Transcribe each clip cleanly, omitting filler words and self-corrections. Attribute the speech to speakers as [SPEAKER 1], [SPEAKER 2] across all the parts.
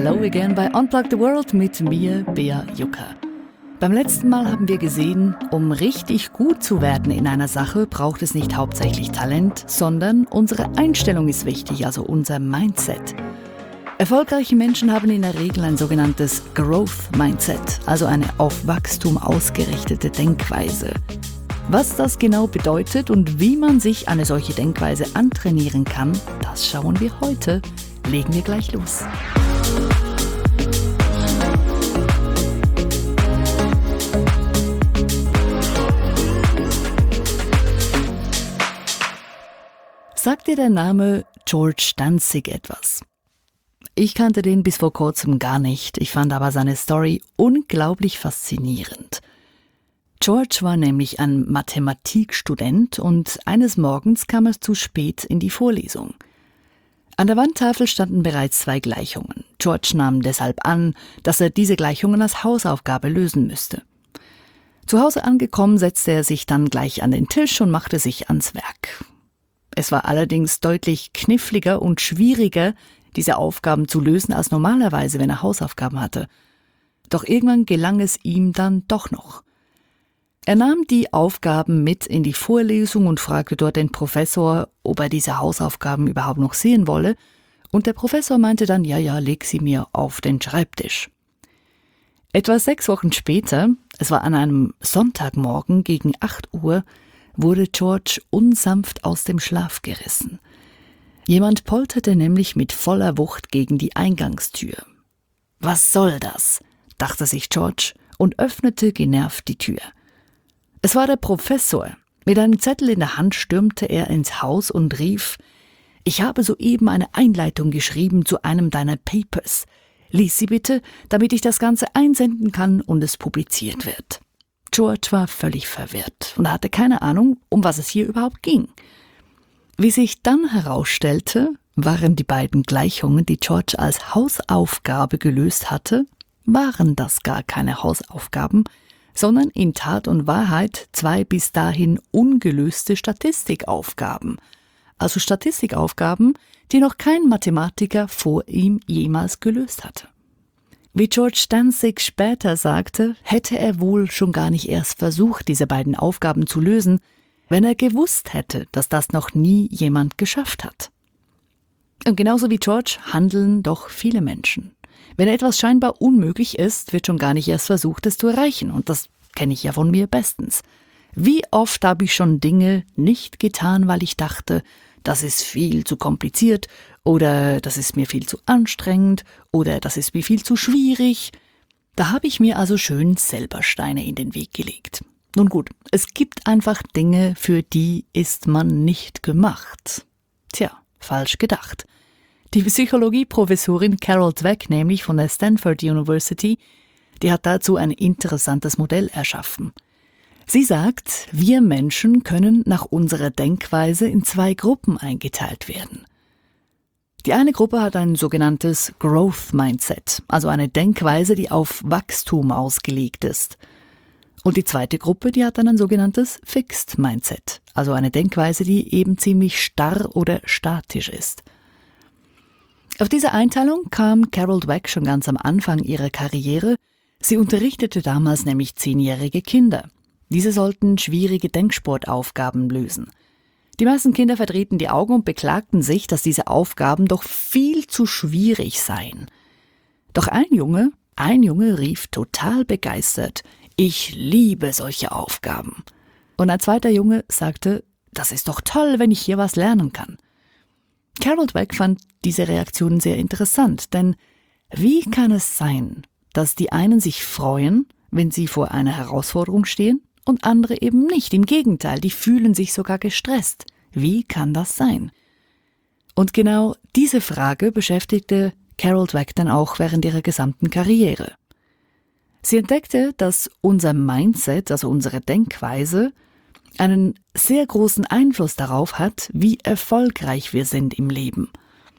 [SPEAKER 1] Hello again bei Unplug the World mit mir, Bea Jucker. Beim letzten Mal haben wir gesehen, um richtig gut zu werden in einer Sache, braucht es nicht hauptsächlich Talent, sondern unsere Einstellung ist wichtig, also unser Mindset. Erfolgreiche Menschen haben in der Regel ein sogenanntes Growth Mindset, also eine auf Wachstum ausgerichtete Denkweise. Was das genau bedeutet und wie man sich eine solche Denkweise antrainieren kann, das schauen wir heute. Legen wir gleich los. Sagt dir der Name George Danzig etwas? Ich kannte den bis vor kurzem gar nicht, ich fand aber seine Story unglaublich faszinierend. George war nämlich ein Mathematikstudent und eines Morgens kam er zu spät in die Vorlesung. An der Wandtafel standen bereits 2 Gleichungen. George nahm deshalb an, dass er diese Gleichungen als Hausaufgabe lösen müsste. Zu Hause angekommen, setzte er sich dann gleich an den Tisch und machte sich ans Werk. Es war allerdings deutlich kniffliger und schwieriger, diese Aufgaben zu lösen, als normalerweise, wenn er Hausaufgaben hatte. Doch irgendwann gelang es ihm dann doch noch. Er nahm die Aufgaben mit in die Vorlesung und fragte dort den Professor, ob er diese Hausaufgaben überhaupt noch sehen wolle. Und der Professor meinte dann, ja, leg sie mir auf den Schreibtisch. Etwa 6 Wochen später, es war an einem Sonntagmorgen gegen 8 Uhr, wurde George unsanft aus dem Schlaf gerissen. Jemand polterte nämlich mit voller Wucht gegen die Eingangstür. Was soll das? Dachte sich George und öffnete genervt die Tür. Es war der Professor. Mit einem Zettel in der Hand stürmte er ins Haus und rief: Ich habe soeben eine Einleitung geschrieben zu einem deiner Papers. Lies sie bitte, damit ich das Ganze einsenden kann und es publiziert wird. George war völlig verwirrt und hatte keine Ahnung, um was es hier überhaupt ging. Wie sich dann herausstellte, waren die beiden Gleichungen, die George als Hausaufgabe gelöst hatte, waren das gar keine Hausaufgaben, sondern in Tat und Wahrheit 2 bis dahin ungelöste Statistikaufgaben. Also Statistikaufgaben, die noch kein Mathematiker vor ihm jemals gelöst hatte. Wie George Danzig später sagte, hätte er wohl schon gar nicht erst versucht, diese beiden Aufgaben zu lösen, wenn er gewusst hätte, dass das noch nie jemand geschafft hat. Und genauso wie George handeln doch viele Menschen. Wenn etwas scheinbar unmöglich ist, wird schon gar nicht erst versucht, es zu erreichen. Und das kenne ich ja von mir bestens. Wie oft habe ich schon Dinge nicht getan, weil ich dachte, das ist viel zu kompliziert oder das ist mir viel zu anstrengend oder das ist mir viel zu schwierig. Da habe ich mir also schön selber Steine in den Weg gelegt. Nun gut, es gibt einfach Dinge, für die ist man nicht gemacht. Tja, falsch gedacht. Die Psychologieprofessorin Carol Dweck, nämlich von der Stanford University, die hat dazu ein interessantes Modell erschaffen. Sie sagt, wir Menschen können nach unserer Denkweise in 2 Gruppen eingeteilt werden. Die eine Gruppe hat ein sogenanntes Growth Mindset, also eine Denkweise, die auf Wachstum ausgelegt ist. Und die zweite Gruppe, die hat dann ein sogenanntes Fixed Mindset, also eine Denkweise, die eben ziemlich starr oder statisch ist. Auf diese Einteilung kam Carol Dweck schon ganz am Anfang ihrer Karriere. Sie unterrichtete damals nämlich 10-jährige Kinder. Diese sollten schwierige Denksportaufgaben lösen. Die meisten Kinder verdrehten die Augen und beklagten sich, dass diese Aufgaben doch viel zu schwierig seien. Doch ein Junge rief total begeistert: Ich liebe solche Aufgaben. Und ein zweiter Junge sagte: Das ist doch toll, wenn ich hier was lernen kann. Carol Dweck fand diese Reaktion sehr interessant, denn wie kann es sein, dass die einen sich freuen, wenn sie vor einer Herausforderung stehen, und andere eben nicht? Im Gegenteil, die fühlen sich sogar gestresst. Wie kann das sein? Und genau diese Frage beschäftigte Carol Dweck dann auch während ihrer gesamten Karriere. Sie entdeckte, dass unser Mindset, also unsere Denkweise, einen sehr großen Einfluss darauf hat, wie erfolgreich wir sind im Leben.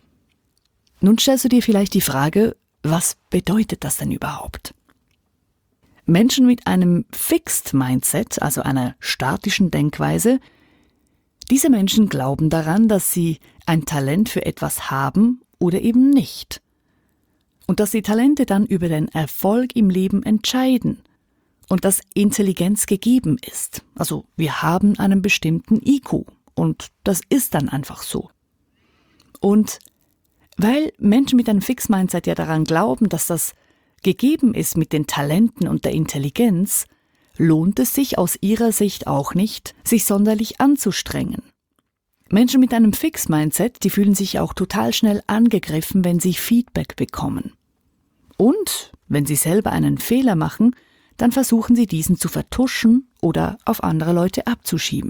[SPEAKER 1] Nun stellst du dir vielleicht die Frage, was bedeutet das denn überhaupt? Menschen mit einem Fixed Mindset, also einer statischen Denkweise, diese Menschen glauben daran, dass sie ein Talent für etwas haben oder eben nicht. Und dass die Talente dann über den Erfolg im Leben entscheiden und dass Intelligenz gegeben ist. Also wir haben einen bestimmten IQ und das ist dann einfach so. Und weil Menschen mit einem Fixed-Mindset ja daran glauben, dass das gegeben ist mit den Talenten und der Intelligenz, lohnt es sich aus ihrer Sicht auch nicht, sich sonderlich anzustrengen. Menschen mit einem Fixed-Mindset, die fühlen sich auch total schnell angegriffen, wenn sie Feedback bekommen. Und wenn sie selber einen Fehler machen, dann versuchen sie diesen zu vertuschen oder auf andere Leute abzuschieben.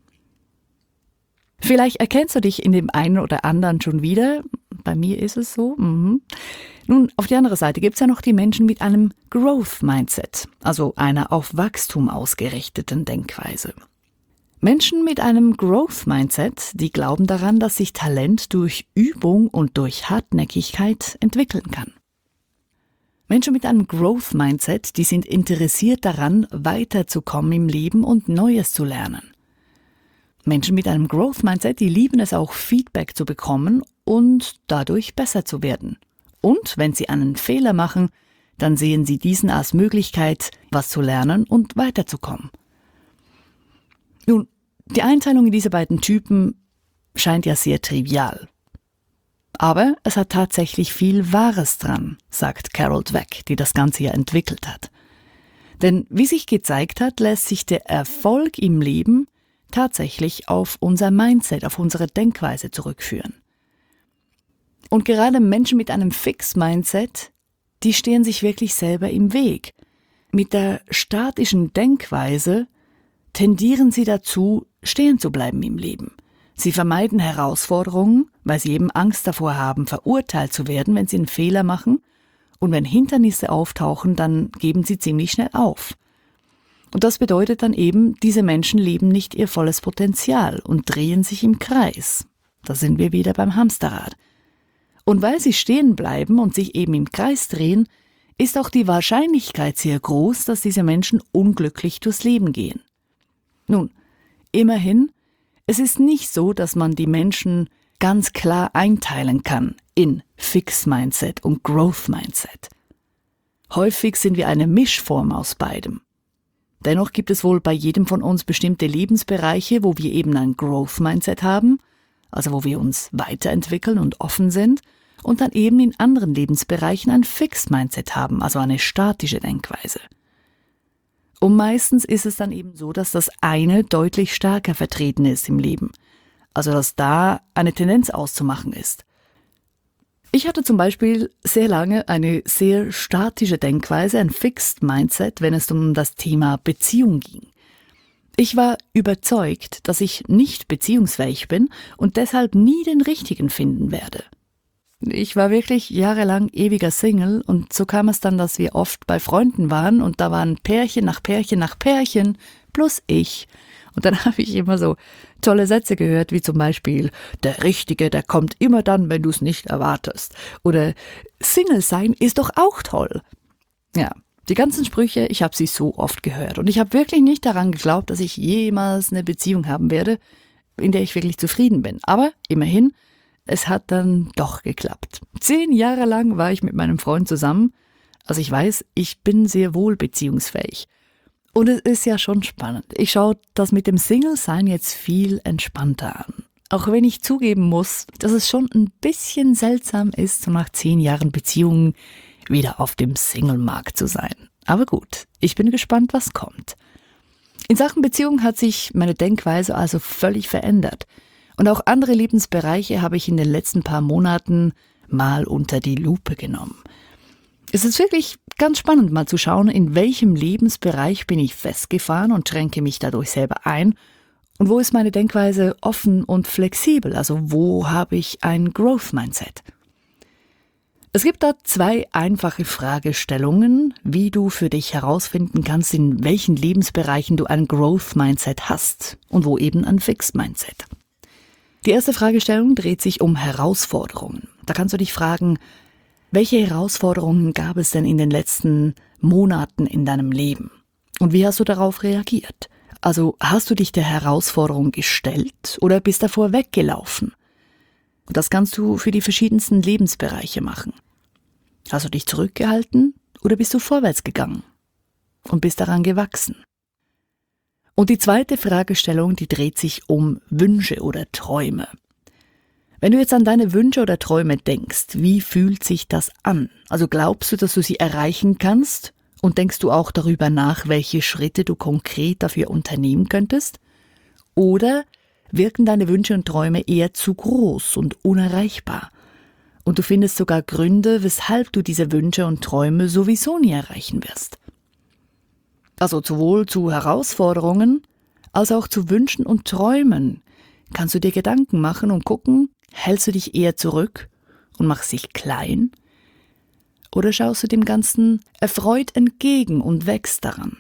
[SPEAKER 1] Vielleicht erkennst du dich in dem einen oder anderen schon wieder. Bei mir ist es so. Nun, auf die andere Seite gibt es ja noch die Menschen mit einem Growth-Mindset, also einer auf Wachstum ausgerichteten Denkweise. Menschen mit einem Growth-Mindset, die glauben daran, dass sich Talent durch Übung und durch Hartnäckigkeit entwickeln kann. Menschen mit einem Growth-Mindset, die sind interessiert daran, weiterzukommen im Leben und Neues zu lernen. Menschen mit einem Growth-Mindset, die lieben es auch, Feedback zu bekommen und dadurch besser zu werden. Und wenn sie einen Fehler machen, dann sehen sie diesen als Möglichkeit, was zu lernen und weiterzukommen. Nun, die Einteilung in diese beiden Typen scheint ja sehr trivial. Aber es hat tatsächlich viel Wahres dran, sagt Carol Dweck, die das Ganze ja entwickelt hat. Denn wie sich gezeigt hat, lässt sich der Erfolg im Leben tatsächlich auf unser Mindset, auf unsere Denkweise zurückführen. Und gerade Menschen mit einem Fixed-Mindset, die stehen sich wirklich selber im Weg. Mit der statischen Denkweise tendieren sie dazu, stehen zu bleiben im Leben. Sie vermeiden Herausforderungen, weil sie eben Angst davor haben, verurteilt zu werden, wenn sie einen Fehler machen. Und wenn Hindernisse auftauchen, dann geben sie ziemlich schnell auf. Und das bedeutet dann eben, diese Menschen leben nicht ihr volles Potenzial und drehen sich im Kreis. Da sind wir wieder beim Hamsterrad. Und weil sie stehen bleiben und sich eben im Kreis drehen, ist auch die Wahrscheinlichkeit sehr groß, dass diese Menschen unglücklich durchs Leben gehen. Nun, immerhin, es ist nicht so, dass man die Menschen ganz klar einteilen kann in Fixed Mindset und Growth Mindset. Häufig sind wir eine Mischform aus beidem. Dennoch gibt es wohl bei jedem von uns bestimmte Lebensbereiche, wo wir eben ein Growth Mindset haben, also wo wir uns weiterentwickeln und offen sind, und dann eben in anderen Lebensbereichen ein Fixed Mindset haben, also eine statische Denkweise. Und meistens ist es dann eben so, dass das eine deutlich stärker vertreten ist im Leben, also dass da eine Tendenz auszumachen ist. Ich hatte zum Beispiel sehr lange eine sehr statische Denkweise, ein Fixed Mindset, wenn es um das Thema Beziehung ging. Ich war überzeugt, dass ich nicht beziehungsfähig bin und deshalb nie den Richtigen finden werde. Ich war wirklich jahrelang ewiger Single und so kam es dann, dass wir oft bei Freunden waren und da waren Pärchen nach Pärchen nach Pärchen plus ich. Und dann habe ich immer so tolle Sätze gehört, wie zum Beispiel, der Richtige, der kommt immer dann, wenn du es nicht erwartest. Oder Single sein ist doch auch toll. Ja, die ganzen Sprüche, ich habe sie so oft gehört. Und ich habe wirklich nicht daran geglaubt, dass ich jemals eine Beziehung haben werde, in der ich wirklich zufrieden bin. Aber immerhin, es hat dann doch geklappt. 10 Jahre lang war ich mit meinem Freund zusammen. Also ich weiß, ich bin sehr wohl beziehungsfähig. Und es ist ja schon spannend. Ich schaue das mit dem Single-Sein jetzt viel entspannter an. Auch wenn ich zugeben muss, dass es schon ein bisschen seltsam ist, so nach 10 Jahren Beziehungen wieder auf dem Single-Markt zu sein. Aber gut, ich bin gespannt, was kommt. In Sachen Beziehung hat sich meine Denkweise also völlig verändert. Und auch andere Lebensbereiche habe ich in den letzten paar Monaten mal unter die Lupe genommen. Es ist wirklich ganz spannend, mal zu schauen, in welchem Lebensbereich bin ich festgefahren und schränke mich dadurch selber ein und wo ist meine Denkweise offen und flexibel, also wo habe ich ein Growth-Mindset. Es gibt da 2 einfache Fragestellungen, wie du für dich herausfinden kannst, in welchen Lebensbereichen du ein Growth-Mindset hast und wo eben ein Fixed-Mindset. Die erste Fragestellung dreht sich um Herausforderungen. Da kannst du dich fragen, welche Herausforderungen gab es denn in den letzten Monaten in deinem Leben? Und wie hast du darauf reagiert? Also hast du dich der Herausforderung gestellt oder bist davor weggelaufen? Und das kannst du für die verschiedensten Lebensbereiche machen. Hast du dich zurückgehalten oder bist du vorwärts gegangen und bist daran gewachsen? Und die zweite Fragestellung, die dreht sich um Wünsche oder Träume. Wenn du jetzt an deine Wünsche oder Träume denkst, wie fühlt sich das an? Also glaubst du, dass du sie erreichen kannst? Und denkst du auch darüber nach, welche Schritte du konkret dafür unternehmen könntest? Oder wirken deine Wünsche und Träume eher zu groß und unerreichbar? Und du findest sogar Gründe, weshalb du diese Wünsche und Träume sowieso nie erreichen wirst. Also sowohl zu Herausforderungen als auch zu Wünschen und Träumen kannst du dir Gedanken machen und gucken, hältst du dich eher zurück und machst dich klein? Oder schaust du dem Ganzen erfreut entgegen und wächst daran?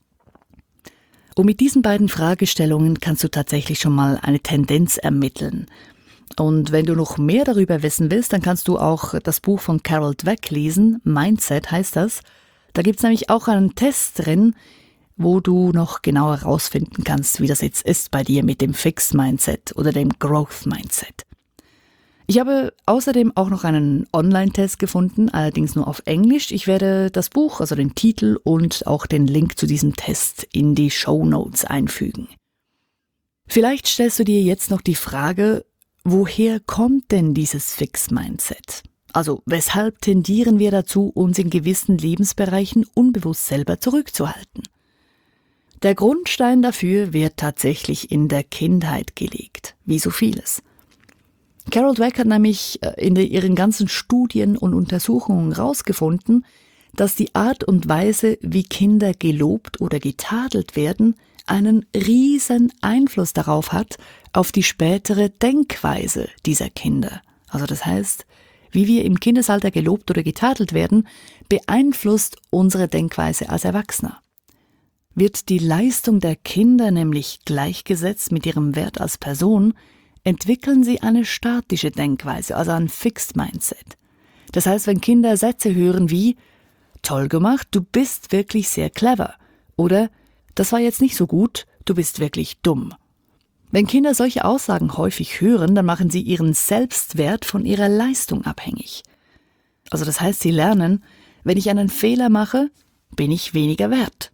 [SPEAKER 1] Und mit diesen beiden Fragestellungen kannst du tatsächlich schon mal eine Tendenz ermitteln. Und wenn du noch mehr darüber wissen willst, dann kannst du auch das Buch von Carol Dweck lesen, Mindset heißt das. Da gibt es nämlich auch einen Test drin, wo du noch genauer herausfinden kannst, wie das jetzt ist bei dir mit dem Fixed Mindset oder dem Growth Mindset. Ich habe außerdem auch noch einen Online-Test gefunden, allerdings nur auf Englisch. Ich werde das Buch, also den Titel und auch den Link zu diesem Test in die Shownotes einfügen. Vielleicht stellst du dir jetzt noch die Frage, woher kommt denn dieses Fixed Mindset? Also weshalb tendieren wir dazu, uns in gewissen Lebensbereichen unbewusst selber zurückzuhalten? Der Grundstein dafür wird tatsächlich in der Kindheit gelegt, wie so vieles. Carol Dweck hat nämlich in ihren ganzen Studien und Untersuchungen herausgefunden, dass die Art und Weise, wie Kinder gelobt oder getadelt werden, einen riesen Einfluss darauf hat, auf die spätere Denkweise dieser Kinder. Also das heißt, wie wir im Kindesalter gelobt oder getadelt werden, beeinflusst unsere Denkweise als Erwachsener. Wird die Leistung der Kinder nämlich gleichgesetzt mit ihrem Wert als Person, entwickeln sie eine statische Denkweise, also ein Fixed Mindset. Das heißt, wenn Kinder Sätze hören wie „Toll gemacht, du bist wirklich sehr clever" oder „Das war jetzt nicht so gut, du bist wirklich dumm." Wenn Kinder solche Aussagen häufig hören, dann machen sie ihren Selbstwert von ihrer Leistung abhängig. Also das heißt, sie lernen, wenn ich einen Fehler mache, bin ich weniger wert.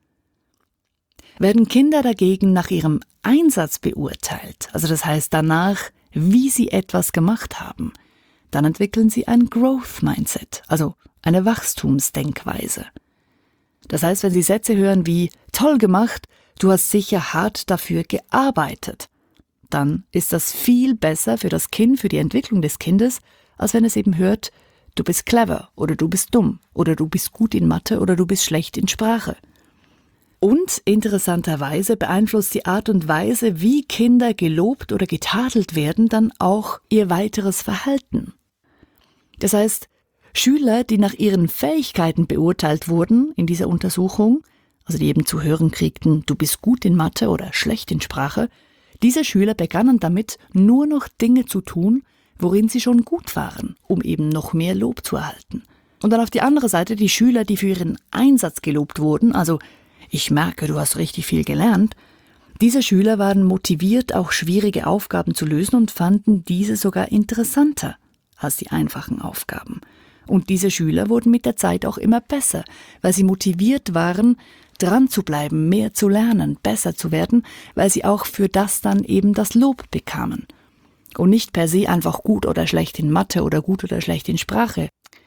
[SPEAKER 1] Werden Kinder dagegen nach ihrem Einsatz beurteilt, also das heißt danach, wie sie etwas gemacht haben, dann entwickeln sie ein Growth Mindset, also eine Wachstumsdenkweise. Das heißt, wenn sie Sätze hören wie „Toll gemacht, du hast sicher hart dafür gearbeitet", dann ist das viel besser für das Kind, für die Entwicklung des Kindes, als wenn es eben hört „Du bist clever" oder „Du bist dumm" oder „Du bist gut in Mathe" oder „Du bist schlecht in Sprache". Und interessanterweise beeinflusst die Art und Weise, wie Kinder gelobt oder getadelt werden, dann auch ihr weiteres Verhalten. Das heißt, Schüler, die nach ihren Fähigkeiten beurteilt wurden in dieser Untersuchung, also die eben zu hören kriegten, „Du bist gut in Mathe" oder „schlecht in Sprache", diese Schüler begannen damit, nur noch Dinge zu tun, worin sie schon gut waren, um eben noch mehr Lob zu erhalten. Und dann auf die andere Seite die Schüler, die für ihren Einsatz gelobt wurden, also „Ich merke, du hast richtig viel gelernt", diese Schüler waren motiviert, auch schwierige Aufgaben zu lösen und fanden diese sogar interessanter als die einfachen Aufgaben. Und diese Schüler wurden mit der Zeit auch immer besser, weil sie motiviert waren, dran zu bleiben, mehr zu lernen, besser zu werden, weil sie auch für das dann eben das Lob bekamen. Und nicht per se einfach gut oder schlecht in Mathe oder gut oder schlecht in Sprache.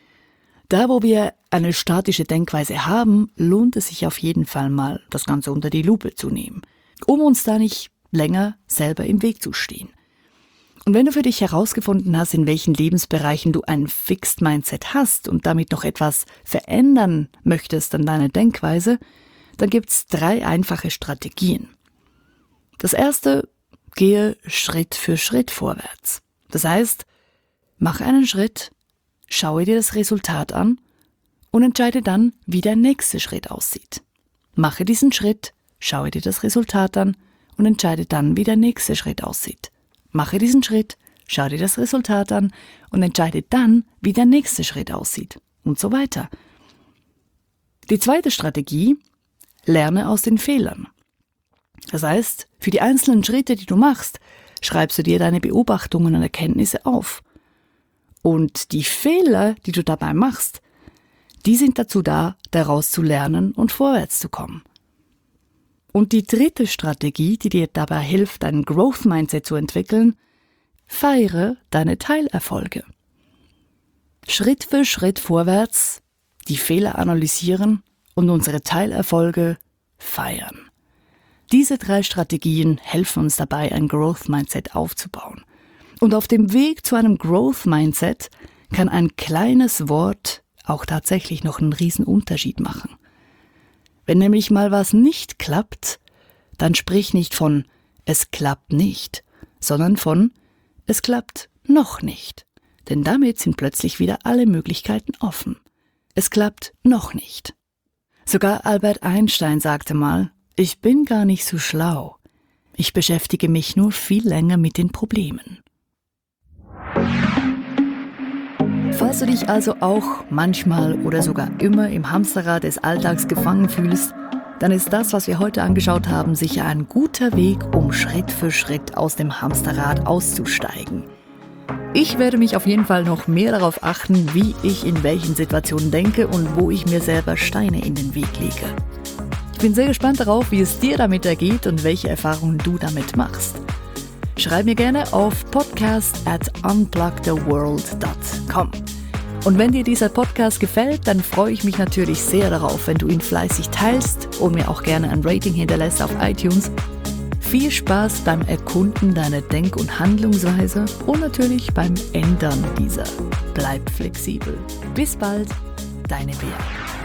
[SPEAKER 1] Da, wo wir eine statische Denkweise haben, lohnt es sich auf jeden Fall mal, das Ganze unter die Lupe zu nehmen, um uns da nicht länger selber im Weg zu stehen. Und wenn du für dich herausgefunden hast, in welchen Lebensbereichen du ein Fixed Mindset hast und damit noch etwas verändern möchtest an deiner Denkweise, dann gibt's 3 einfache Strategien. Das erste, gehe Schritt für Schritt vorwärts. Das heißt, mach einen Schritt, schaue dir das Resultat an und entscheide dann, wie der nächste Schritt aussieht. Mache diesen Schritt, schaue dir das Resultat an und entscheide dann, wie der nächste Schritt aussieht. Mache diesen Schritt, schau dir das Resultat an und entscheide dann, wie der nächste Schritt aussieht und so weiter. Die zweite Strategie, lerne aus den Fehlern. Das heißt, für die einzelnen Schritte, die du machst, schreibst du dir deine Beobachtungen und Erkenntnisse auf. Und die Fehler, die du dabei machst, die sind dazu da, daraus zu lernen und vorwärts zu kommen. Und die dritte Strategie, die dir dabei hilft, ein Growth-Mindset zu entwickeln: feiere deine Teilerfolge. Schritt für Schritt vorwärts, die Fehler analysieren und unsere Teilerfolge feiern. Diese 3 Strategien helfen uns dabei, ein Growth-Mindset aufzubauen. Und auf dem Weg zu einem Growth-Mindset kann ein kleines Wort auch tatsächlich noch einen riesen Unterschied machen. Wenn nämlich mal was nicht klappt, dann sprich nicht von „es klappt nicht", sondern von „es klappt noch nicht". Denn damit sind plötzlich wieder alle Möglichkeiten offen. Es klappt noch nicht. Sogar Albert Einstein sagte mal: Ich bin gar nicht so schlau. Ich beschäftige mich nur viel länger mit den Problemen. Falls du dich also auch manchmal oder sogar immer im Hamsterrad des Alltags gefangen fühlst, dann ist das, was wir heute angeschaut haben, sicher ein guter Weg, um Schritt für Schritt aus dem Hamsterrad auszusteigen. Ich werde mich auf jeden Fall noch mehr darauf achten, wie ich in welchen Situationen denke und wo ich mir selber Steine in den Weg lege. Ich bin sehr gespannt darauf, wie es dir damit ergeht und welche Erfahrungen du damit machst. Schreib mir gerne auf podcast@unplugtheworld.com. Und wenn dir dieser Podcast gefällt, dann freue ich mich natürlich sehr darauf, wenn du ihn fleißig teilst und mir auch gerne ein Rating hinterlässt auf iTunes. Viel Spaß beim Erkunden deiner Denk- und Handlungsweise und natürlich beim Ändern dieser. Bleib flexibel. Bis bald, deine Bea.